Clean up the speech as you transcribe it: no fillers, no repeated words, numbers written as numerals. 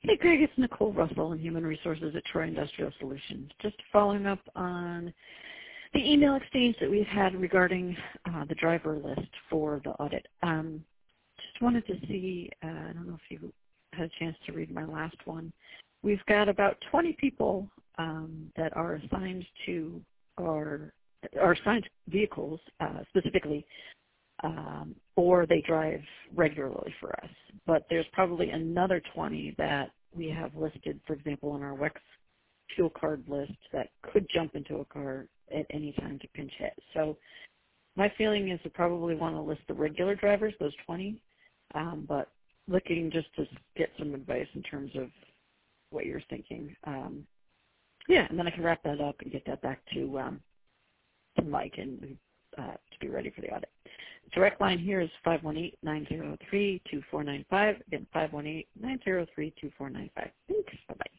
Hey, Greg, it's Nicole Russell in Human Resources at Troy Industrial Solutions. Just following up on the email exchange that we've had regarding the driver list for the audit. Just wanted to see, I don't know if you had a chance to read my last one. We've got about 20 people that are assigned to our assigned vehicles specifically, or they drive regularly for us. But there's probably another 20 that we have listed, for example, on our WEX fuel card list that could jump into a car at any time to pinch hit. So my feeling is to probably want to list the regular drivers, those 20, but looking just to get some advice in terms of what you're thinking. Yeah, and then I can wrap that up and get that back to Mike and to be ready for the audit. Direct line here is 518-903-2495. Again, 518-903-2495. Thanks. Bye-bye.